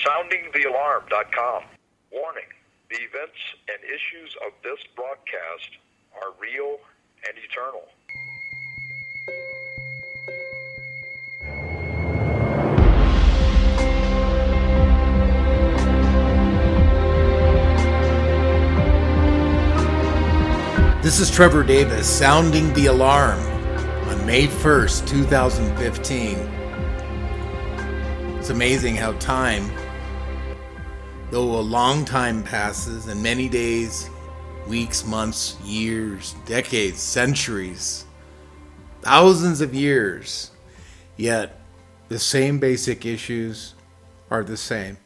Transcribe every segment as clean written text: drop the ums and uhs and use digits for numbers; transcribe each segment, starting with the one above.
SoundingTheAlarm.com. Warning: the events and issues of this broadcast are real and eternal. This is Trevor Davis, sounding the alarm on May 1st, 2015. It's amazing how time, though a long time passes, and many days, weeks, months, years, decades, centuries, thousands of years, yet the same basic issues are the same.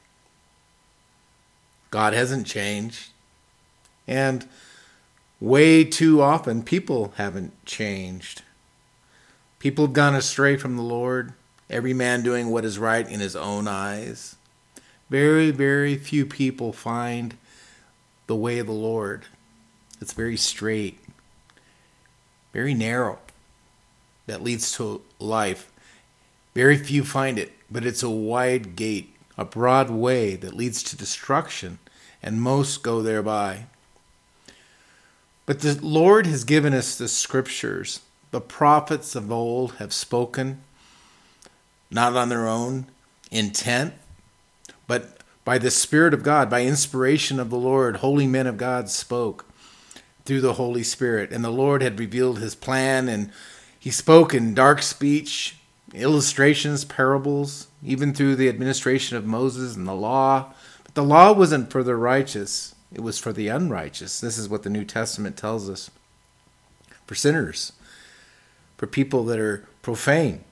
God hasn't changed, and way too often, people haven't changed. People have gone astray from the Lord, every man doing what is right in his own eyes. Very, very few people find the way of the Lord. It's very straight, very narrow, that leads to life. Very few find it, but it's a wide gate, a broad way that leads to destruction, and most go thereby. But the Lord has given us the scriptures. The prophets of old have spoken, not on their own intent, but by the Spirit of God, by inspiration of the Lord. Holy men of God spoke through the Holy Spirit. And the Lord had revealed his plan, and he spoke in dark speech, illustrations, parables, even through the administration of Moses and the law. But the law wasn't for the righteous. It was for the unrighteous. This is what the New Testament tells us. For sinners. For people that are profane.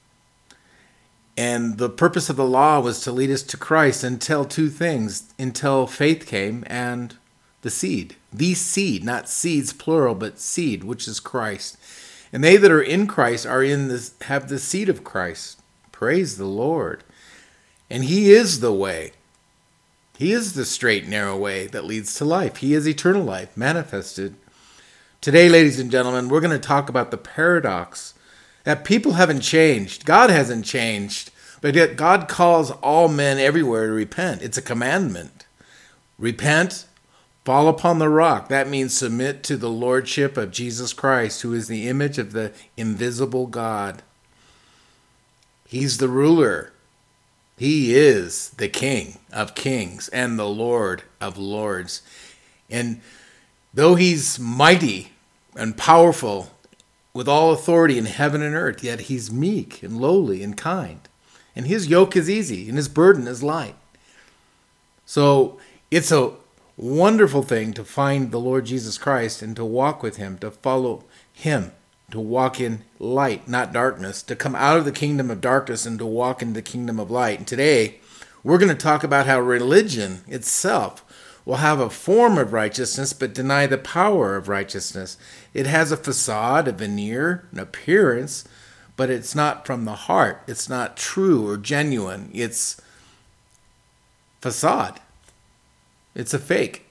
And the purpose of the law was to lead us to Christ until two things. Until faith came and the seed. The seed, not seeds plural, but seed, which is Christ. And they that are in Christ are have the seed of Christ. Praise the Lord. And he is the way. He is the straight, narrow way that leads to life. He is eternal life manifested. Today, ladies and gentlemen, we're going to talk about the paradox that people haven't changed. God hasn't changed, but yet God calls all men everywhere to repent. It's a commandment. Repent, fall upon the rock. That means submit to the lordship of Jesus Christ, who is the image of the invisible God. He's the ruler. He is the King of kings and the Lord of lords. And though he's mighty and powerful with all authority in heaven and earth, yet he's meek and lowly and kind. And his yoke is easy and his burden is light. So it's a wonderful thing to find the Lord Jesus Christ and to walk with him, to follow him, to walk in light, not darkness, to come out of the kingdom of darkness and to walk in the kingdom of light. And today, we're going to talk about how religion itself will have a form of righteousness but deny the power of righteousness. It has a facade, a veneer, an appearance, but it's not from the heart. It's not true or genuine. It's facade. It's a fake.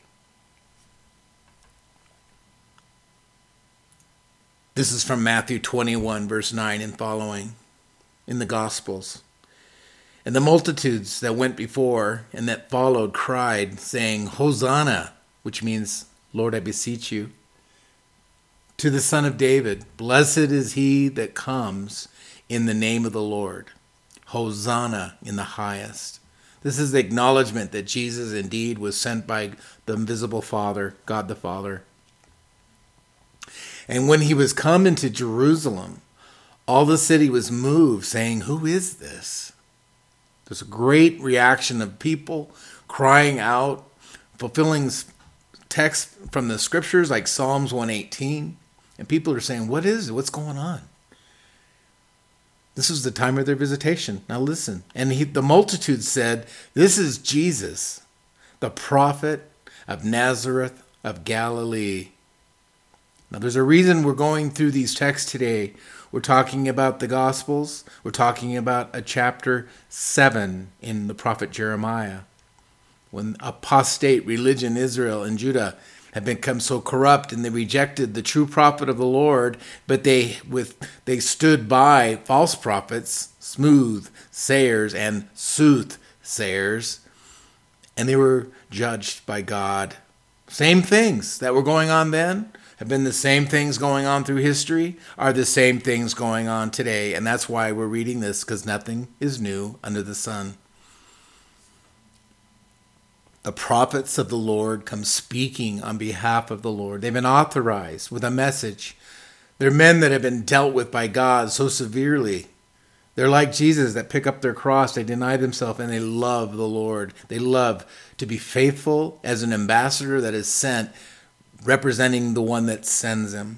This is from Matthew 21, verse 9 and following in the Gospels. And the multitudes that went before and that followed cried, saying, Hosanna, which means, Lord, I beseech you, to the Son of David. Blessed is he that comes in the name of the Lord. Hosanna in the highest. This is the acknowledgement that Jesus indeed was sent by the invisible Father, God the Father. And when he was come into Jerusalem, all the city was moved, saying, Who is this? There's a great reaction of people crying out, fulfilling text from the scriptures like Psalms 118. And people are saying, what is it? What's going on? This was the time of their visitation. Now listen. And the multitude said, This is Jesus, the prophet of Nazareth of Galilee. Now, there's a reason we're going through these texts today. We're talking about the Gospels. We're talking about a chapter 7 in the prophet Jeremiah. When apostate religion, Israel and Judah, had become so corrupt and they rejected the true prophet of the Lord, but they stood by false prophets, smooth sayers and soothsayers, And they were judged by God. Same things that were going on then have been the same things going on through history, are the same things going on today. And that's why we're reading this, because nothing is new under the sun. The prophets of the Lord come speaking on behalf of the Lord. They've been authorized with a message. They're men that have been dealt with by God so severely. They're like Jesus that pick up their cross, they deny themselves, and they love the Lord. They love to be faithful as an ambassador that is sent, representing the one that sends him.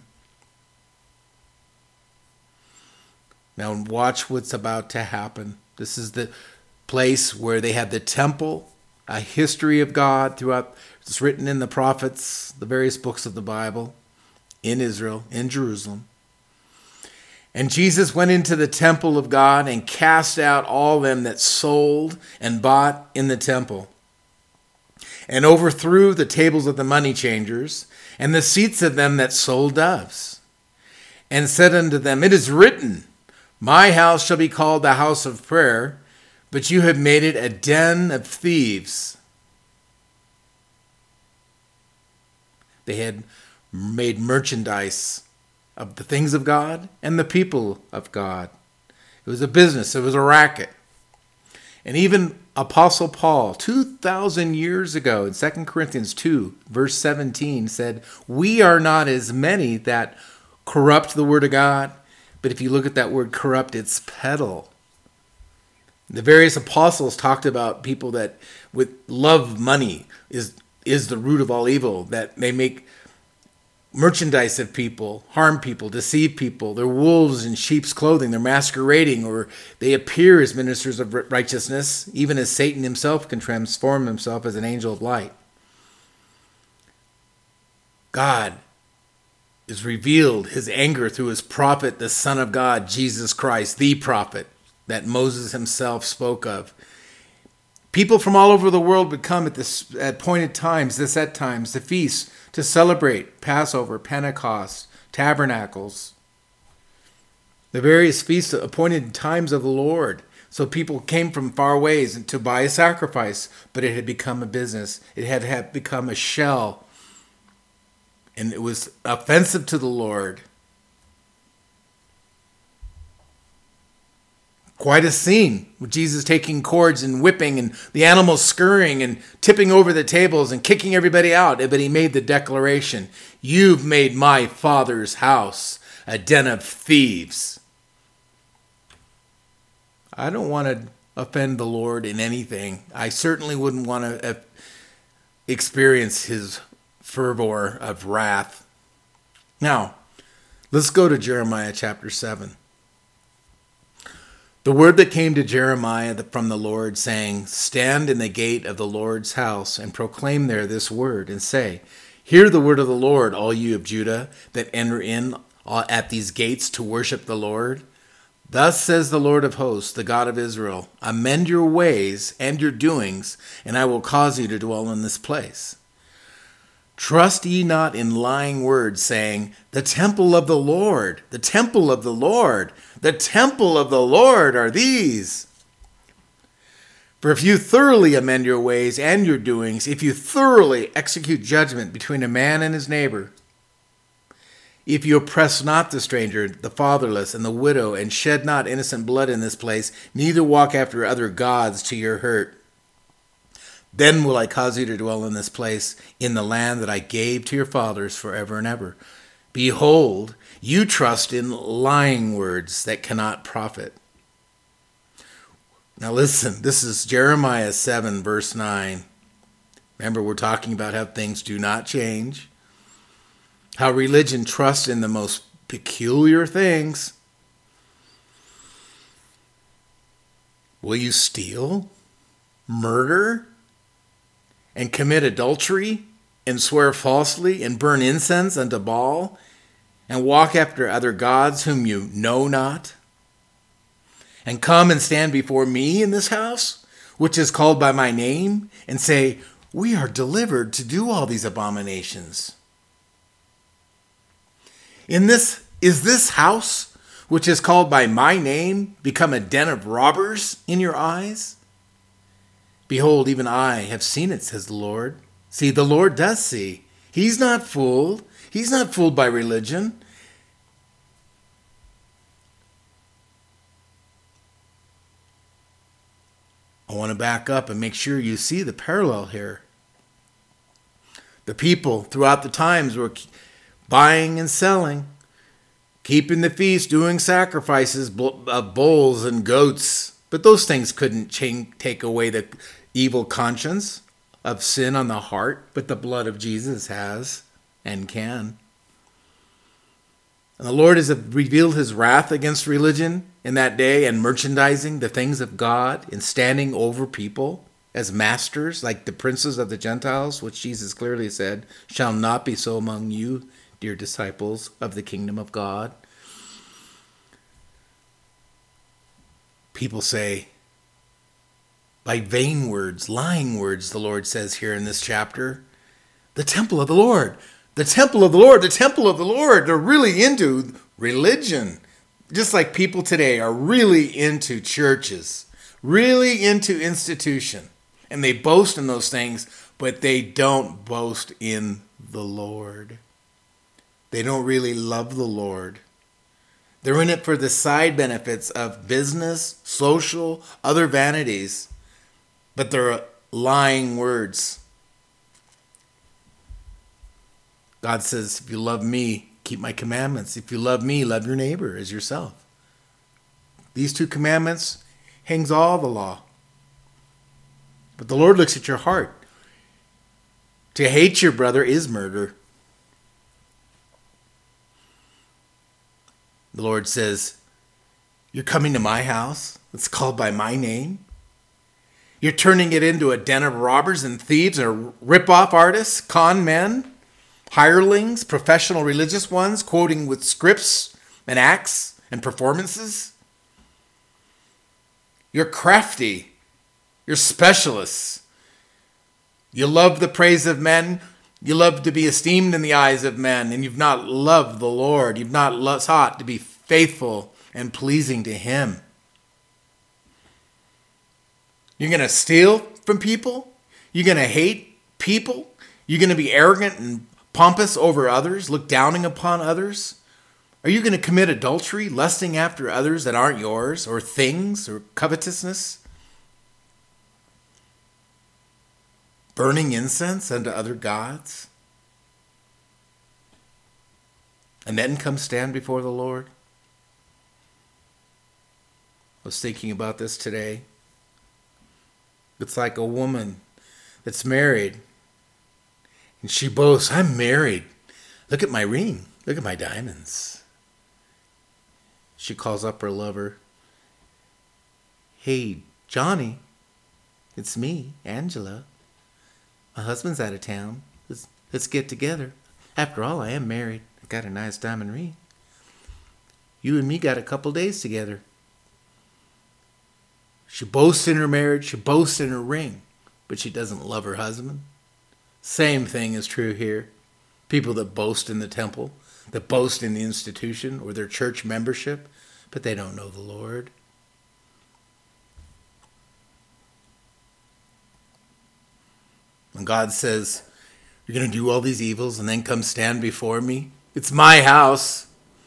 Now watch what's about to happen. This is the place where they had the temple, a history of God throughout. It's written in the prophets, the various books of the Bible, in Israel, in Jerusalem. And Jesus went into the temple of God and cast out all them that sold and bought in the temple, and overthrew the tables of the money changers and the seats of them that sold doves, and said unto them, It is written, My house shall be called the house of prayer, but you have made it a den of thieves. They had made merchandise of the things of God and the people of God. It was a business. It was a racket. And even Apostle Paul, 2,000 years ago, in 2 Corinthians 2, verse 17, said, We are not as many that corrupt the word of God. But if you look at that word corrupt, it's peddle. The various apostles talked about people that with love money is the root of all evil, that they make merchandise of people, harm people, deceive people. They're wolves in sheep's clothing. They're masquerading, or they appear as ministers of righteousness, even as Satan himself can transform himself as an angel of light. God has revealed his anger through his prophet, the Son of God, Jesus Christ, the prophet that Moses himself spoke of. People from all over the world would come at appointed times, the set times, the feasts, to celebrate Passover, Pentecost, Tabernacles, the various feasts, appointed times of the Lord. So people came from far ways to buy a sacrifice, but it had become a business. It had become a shell, and it was offensive to the Lord. Quite a scene with Jesus taking cords and whipping and the animals scurrying and tipping over the tables and kicking everybody out. But he made the declaration, You've made my Father's house a den of thieves. I don't want to offend the Lord in anything. I certainly wouldn't want to experience his fervor of wrath. Now, let's go to Jeremiah chapter 7. The word that came to Jeremiah from the Lord, saying, Stand in the gate of the Lord's house, and proclaim there this word, and say, Hear the word of the Lord, all you of Judah, that enter in at these gates to worship the Lord. Thus says the Lord of hosts, the God of Israel, Amend your ways and your doings, and I will cause you to dwell in this place. Trust ye not in lying words, saying, The temple of the Lord, the temple of the Lord, the temple of the Lord are these. For if you thoroughly amend your ways and your doings, if you thoroughly execute judgment between a man and his neighbor, if you oppress not the stranger, the fatherless, and the widow, and shed not innocent blood in this place, neither walk after other gods to your hurt, then will I cause you to dwell in this place, in the land that I gave to your fathers forever and ever. Behold, you trust in lying words that cannot profit. Now listen, this is Jeremiah 7, verse 9. Remember, we're talking about how things do not change. How religion trusts in the most peculiar things. Will you steal, murder, and commit adultery, and swear falsely, and burn incense unto Baal, and walk after other gods whom you know not? And come and stand before me in this house, which is called by my name, and say, We are delivered to do all these abominations. Is this house, which is called by my name, become a den of robbers in your eyes? Behold, even I have seen it, says the Lord. See, the Lord does see. He's not fooled. He's not fooled by religion. I want to back up and make sure you see the parallel here. The people throughout the times were buying and selling, keeping the feast, doing sacrifices of bulls and goats. But those things couldn't take away the evil conscience of sin on the heart. But the blood of Jesus has and can. And the Lord has revealed his wrath against religion in that day and merchandising the things of God and standing over people as masters like the princes of the Gentiles, which Jesus clearly said, shall not be so among you, dear disciples of the kingdom of God. People say, by vain words, lying words, the Lord says here in this chapter, the temple of the Lord, the temple of the Lord, the temple of the Lord. They're really into religion. Just like people today are really into churches, really into institution. And they boast in those things, but they don't boast in the Lord. They don't really love the Lord. They're in it for the side benefits of business, social, other vanities. But they're lying words. God says, if you love me, keep my commandments. If you love me, love your neighbor as yourself. These two commandments hangs all the law. But the Lord looks at your heart. To hate your brother is murder. The Lord says, you're coming to my house that's called by my name. You're turning it into a den of robbers and thieves and rip-off artists, con men, hirelings, professional religious ones, quoting with scripts and acts and performances. You're crafty. You're specialists. You love the praise of men. You love to be esteemed in the eyes of men, and you've not loved the Lord. You've not sought to be faithful and pleasing to him. You're going to steal from people? You're going to hate people? You're going to be arrogant and pompous over others, look downing upon others? Are you going to commit adultery, lusting after others that aren't yours, or things, or covetousness? Burning incense unto other gods? And then come stand before the Lord? I was thinking about this today. It's like a woman that's married. And she boasts, I'm married. Look at my ring. Look at my diamonds. She calls up her lover. Hey, Johnny. It's me, Angela. My husband's out of town. Let's get together. After all, I am married. I've got a nice diamond ring. You and me got a couple days together. She boasts in her marriage. She boasts in her ring. But she doesn't love her husband. Same thing is true here. People that boast in the temple, that boast in the institution or their church membership, but they don't know the Lord. When God says, you're going to do all these evils and then come stand before me, it's my house.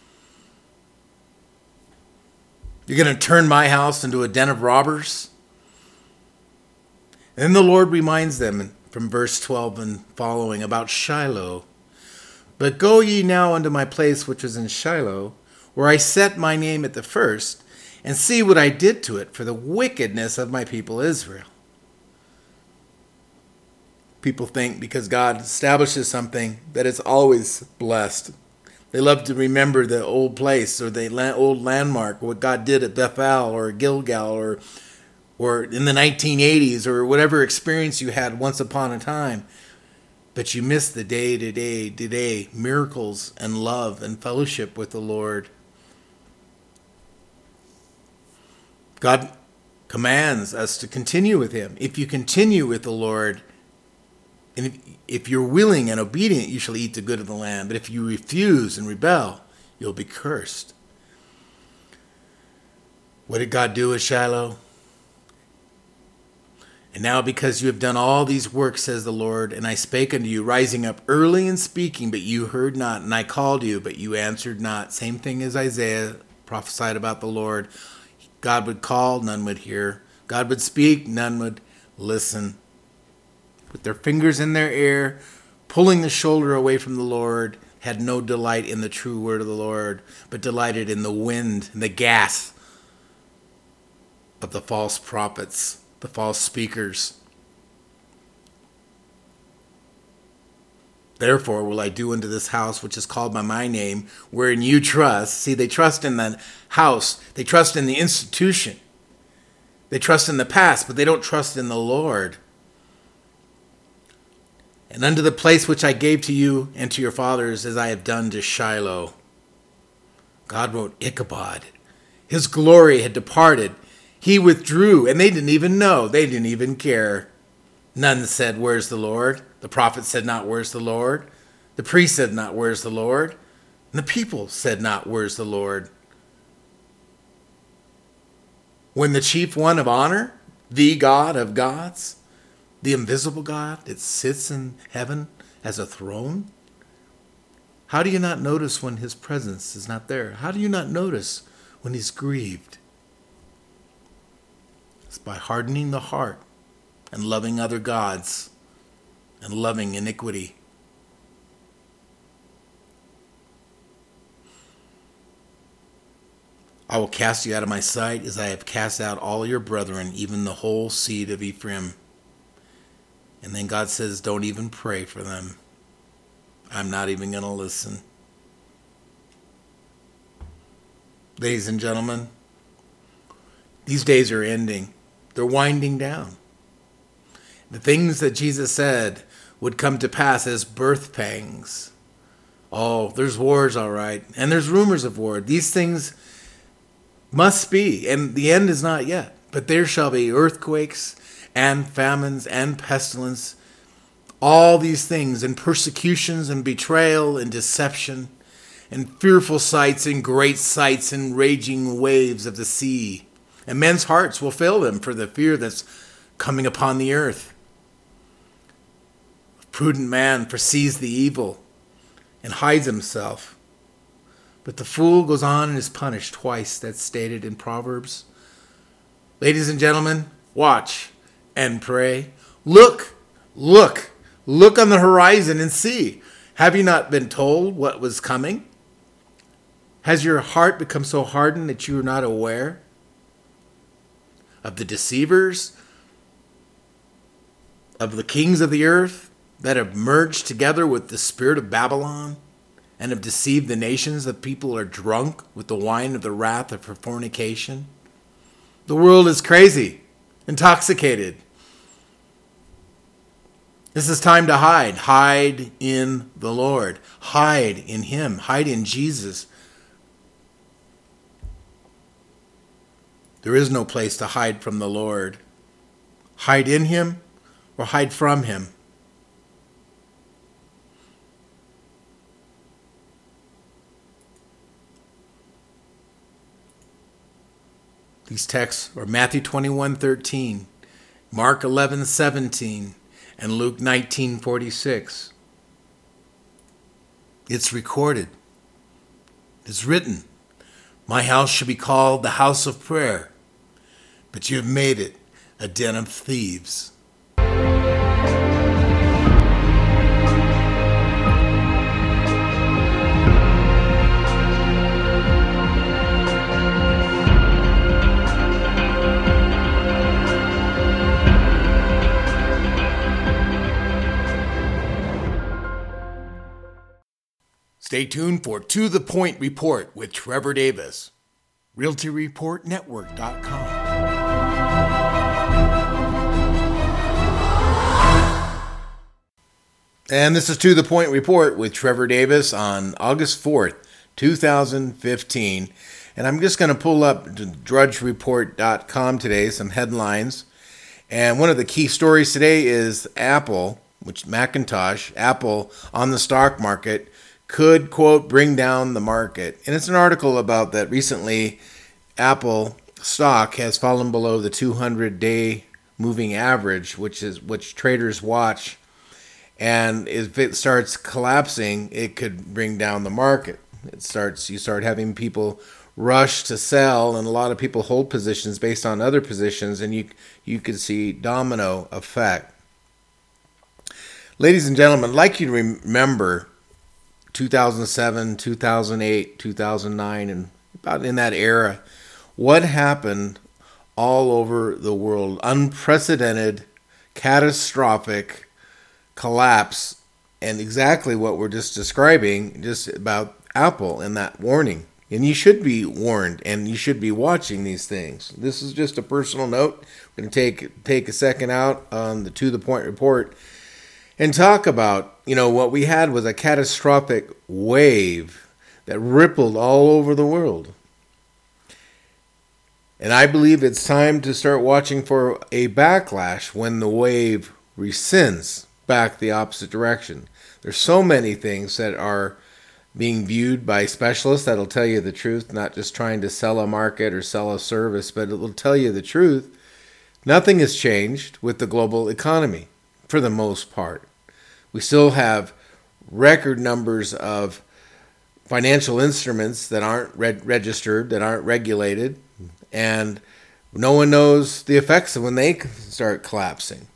You're going to turn my house into a den of robbers. And then the Lord reminds them from verse 12 and following about Shiloh. But go ye now unto my place which is in Shiloh, where I set my name at the first, and see what I did to it for the wickedness of my people Israel. People think because God establishes something that it's always blessed. They love to remember the old place or the old landmark, what God did at Bethel or Gilgal or in the 1980s or whatever experience you had once upon a time. But you miss the day-to-day miracles and love and fellowship with the Lord. God commands us to continue with him. If you continue with the Lord, and if you're willing and obedient, you shall eat the good of the land. But if you refuse and rebel, you'll be cursed. What did God do at Shiloh? And now because you have done all these works, says the Lord, and I spake unto you, rising up early and speaking, but you heard not, and I called you, but you answered not. Same thing as Isaiah prophesied about the Lord. God would call, none would hear. God would speak, none would listen. With their fingers in their ear, pulling the shoulder away from the Lord, had no delight in the true word of the Lord, but delighted in the wind and the gas of the false prophets, the false speakers. Therefore will I do unto this house which is called by my name, wherein you trust. See, they trust in the house. They trust in the institution. They trust in the past, but they don't trust in the Lord. And unto the place which I gave to you and to your fathers, as I have done to Shiloh. God wrote Ichabod. His glory had departed. He withdrew, and they didn't even know. They didn't even care. None said, where's the Lord? The prophet said not, where's the Lord? The priest said not, where's the Lord? And the people said not, where's the Lord? When the chief one of honor, the God of gods, the invisible God that sits in heaven as a throne, how do you not notice when his presence is not there? How do you not notice when he's grieved? It's by hardening the heart and loving other gods and loving iniquity. I will cast you out of my sight as I have cast out all your brethren, even the whole seed of Ephraim. And then God says, don't even pray for them. I'm not even going to listen. Ladies and gentlemen, these days are ending. They're winding down. The things that Jesus said would come to pass as birth pangs. Oh, there's wars, all right. And there's rumors of war. These things must be, and the end is not yet. But there shall be earthquakes and famines and pestilence, all these things, and persecutions and betrayal and deception, and fearful sights and great sights and raging waves of the sea. And men's hearts will fail them for the fear that's coming upon the earth. A prudent man foresees the evil and hides himself. But the fool goes on and is punished twice. That's stated in Proverbs. Ladies and gentlemen, watch and pray. Look on the horizon and see. Have you not been told what was coming? Has your heart become so hardened that you are not aware of the deceivers, of the kings of the earth that have merged together with the spirit of Babylon and have deceived the nations? That people are drunk with the wine of the wrath of fornication? The world is crazy, intoxicated. This is time to hide. Hide in the Lord. Hide in him. Hide in Jesus. There is no place to hide from the Lord. Hide in him or hide from him. These texts are Matthew 21:13, Mark 11:17, and Luke 19:46. It's recorded. It's written. My house shall be called the house of prayer, but you have made it a den of thieves. Stay tuned for To The Point Report with Trevor Davis. RealtyReportNetwork.com. And this is To The Point Report with Trevor Davis on August 4th, 2015. And I'm just going to pull up DrudgeReport.com today, some headlines. And one of the key stories today is Apple, Apple on the stock market could, quote, bring down the market. And it's an article about that recently Apple stock has fallen below the 200-day moving average, which traders watch. And if it starts collapsing, it could bring down the market. You start having people rush to sell, and a lot of people hold positions based on other positions, and you could see domino effect. Ladies and gentlemen, I'd like you to remember 2007, 2008, 2009, and about in that era, what happened all over the world. Unprecedented, catastrophic collapse, and exactly what we're just describing, just about Apple and that warning. And you should be warned, and you should be watching these things. This is just a personal note. We're going to take a second out on the To The Point report and talk about, what we had was a catastrophic wave that rippled all over the world. And I believe it's time to start watching for a backlash when the wave rescinds back the opposite direction. There's so many things that are being viewed by specialists that'll tell you the truth, not just trying to sell a market or sell a service, but it will tell you the truth. Nothing has changed with the global economy for the most part. We still have record numbers of financial instruments that aren't registered, that aren't regulated, and no one knows the effects of when they start collapsing.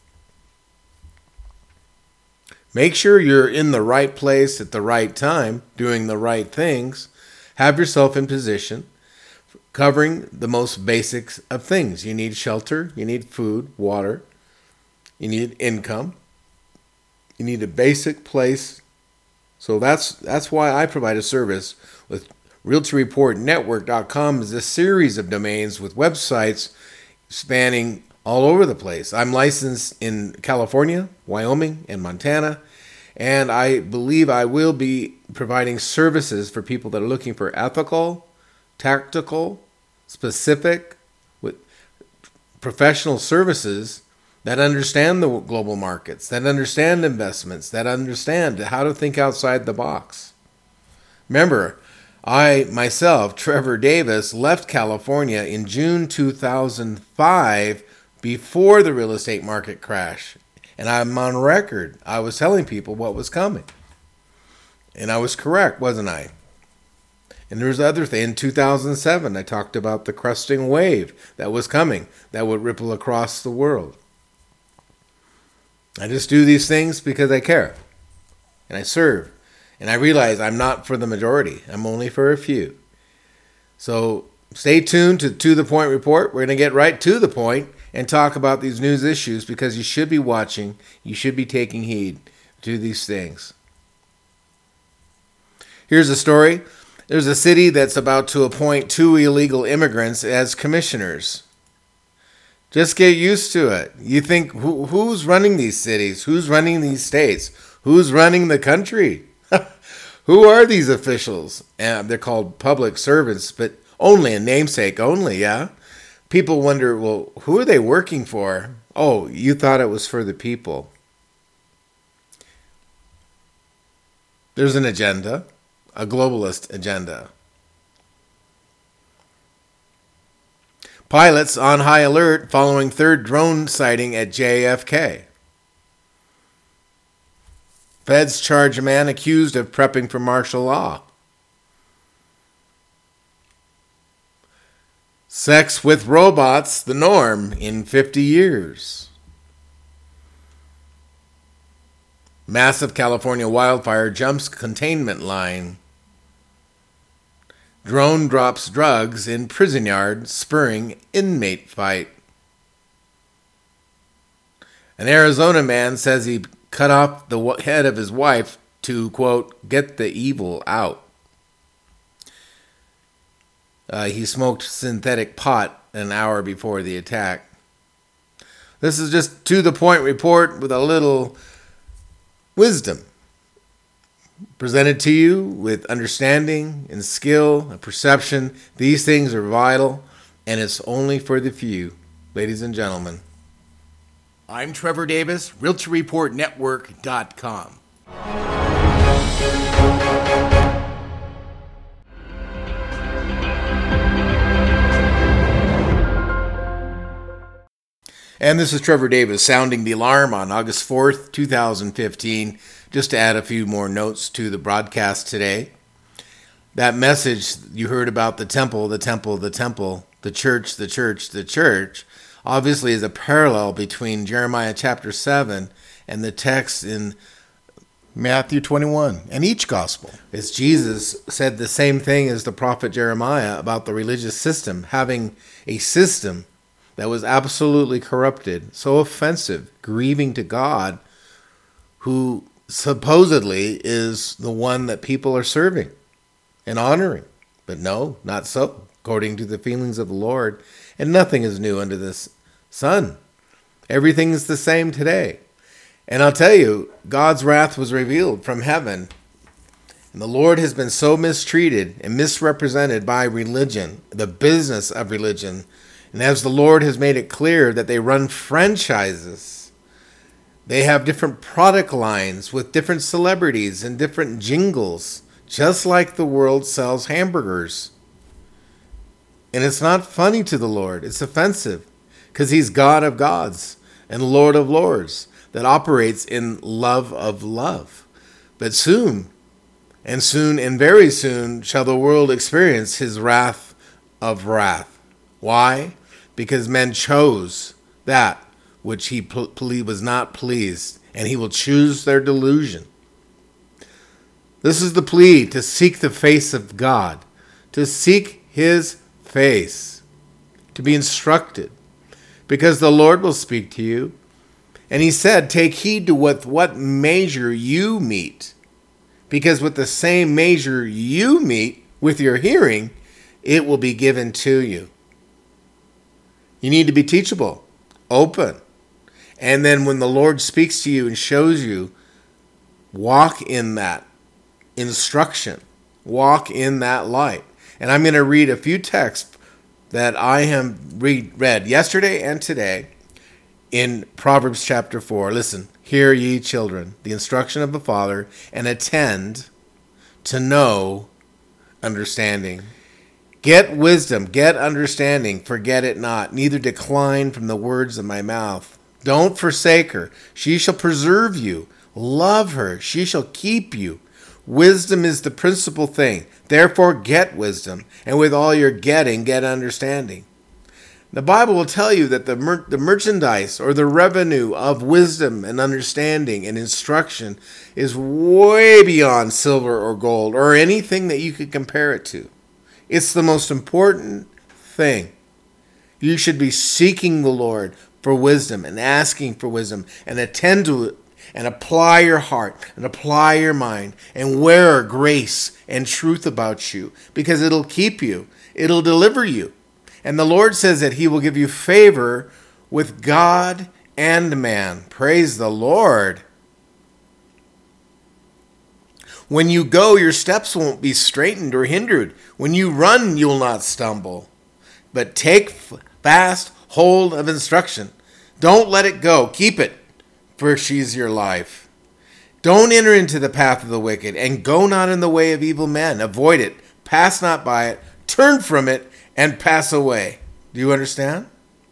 Make sure you're in the right place at the right time, doing the right things. Have yourself in position, covering the most basics of things. You need shelter, you need food, water, you need income, you need a basic place. So that's why I provide a service with RealtyReportNetwork.com is a series of domains with websites spanning all over the place. I'm licensed in California, Wyoming, and Montana, and I believe I will be providing services for people that are looking for ethical, tactical, specific, with professional services that understand the global markets, that understand investments, that understand how to think outside the box. Remember, I, myself, Trevor Davis, left California in June 2005 before the real estate market crash. And I'm on record. I was telling people what was coming. And I was correct, wasn't I? And there was other thing. In 2007, I talked about the cresting wave that was coming, that would ripple across the world. I just do these things because I care. And I serve. And I realize I'm not for the majority. I'm only for a few. So stay tuned to The Point Report. We're going to get right to the point and talk about these news issues because you should be watching. You should be taking heed to these things. Here's a story. There's a city that's about to appoint 2 illegal immigrants as commissioners. Just get used to it. You think, who's running these cities? Who's running these states? Who's running the country? Who are these officials? They're called public servants, but only a namesake only, yeah? People wonder, well, who are they working for? Oh, you thought it was for the people. There's an agenda, a globalist agenda. Pilots on high alert following third drone sighting at JFK. Feds charge a man accused of prepping for martial law. Sex with robots, the norm in 50 years. Massive California wildfire jumps containment line. Drone drops drugs in prison yard, spurring inmate fight. An Arizona man says he cut off the head of his wife to, quote, get the evil out. He smoked synthetic pot an hour before the attack. This is just To The Point report with a little wisdom presented to you with understanding and skill and perception. These things are vital, and it's only for the few, ladies and gentlemen. I'm Trevor Davis, RealtyReportNetwork.com. And this is Trevor Davis sounding the alarm on August 4th, 2015, just to add a few more notes to the broadcast today. That message you heard about the temple, the temple, the temple, the church, the church, the church, obviously is a parallel between Jeremiah chapter 7 and the text in Matthew 21 and each gospel. As Jesus said the same thing as the prophet Jeremiah about the religious system, having a system that was absolutely corrupted, so offensive, grieving to God, who supposedly is the one that people are serving and honoring. But no, not so, according to the feelings of the Lord. And nothing is new under the sun. Everything is the same today. And I'll tell you, God's wrath was revealed from heaven. And the Lord has been so mistreated and misrepresented by religion, the business of religion. And as the Lord has made it clear that they run franchises, they have different product lines with different celebrities and different jingles, just like the world sells hamburgers. And it's not funny to the Lord. It's offensive because he's God of gods and Lord of lords that operates in love of love. But soon and very soon shall the world experience his wrath of wrath. Why? Because men chose that which he was not pleased, and he will choose their delusion. This is the plea, to seek the face of God, to seek his face, to be instructed, because the Lord will speak to you. And he said, take heed to what measure you meet, because with the same measure you meet with your hearing, it will be given to you. You need to be teachable, open. And then when the Lord speaks to you and shows you, walk in that instruction. Walk in that light. And I'm going to read a few texts that I have read yesterday and today in Proverbs chapter 4. Listen, hear ye children, the instruction of the Father, and attend to know understanding. Get wisdom, get understanding, forget it not, neither decline from the words of my mouth. Don't forsake her, she shall preserve you. Love her, she shall keep you. Wisdom is the principal thing, therefore get wisdom, and with all your getting, get understanding. The Bible will tell you that the merchandise or the revenue of wisdom and understanding and instruction is way beyond silver or gold or anything that you could compare it to. It's the most important thing. You should be seeking the Lord for wisdom and asking for wisdom and attend to it and apply your heart and apply your mind and wear grace and truth about you, because it'll keep you. It'll deliver you. And the Lord says that he will give you favor with God and man. Praise the Lord. When you go, your steps won't be straitened or hindered. When you run, you'll not stumble. But take fast hold of instruction. Don't let it go. Keep it, for she's your life. Don't enter into the path of the wicked, and go not in the way of evil men. Avoid it. Pass not by it. Turn from it, and pass away. Do you understand?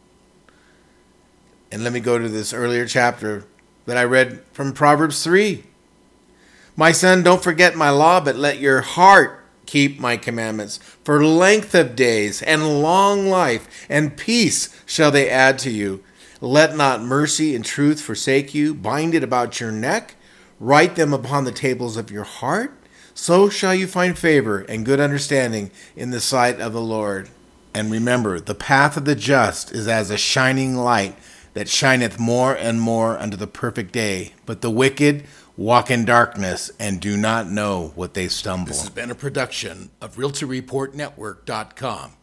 And let me go to this earlier chapter that I read from Proverbs 3. My son, don't forget my law, but let your heart keep my commandments. For length of days and long life and peace shall they add to you. Let not mercy and truth forsake you. Bind it about your neck. Write them upon the tables of your heart. So shall you find favor and good understanding in the sight of the Lord. And remember, the path of the just is as a shining light that shineth more and more unto the perfect day. But the wicked walk in darkness and do not know what they stumble. This has been a production of RealtyReportNetwork.com.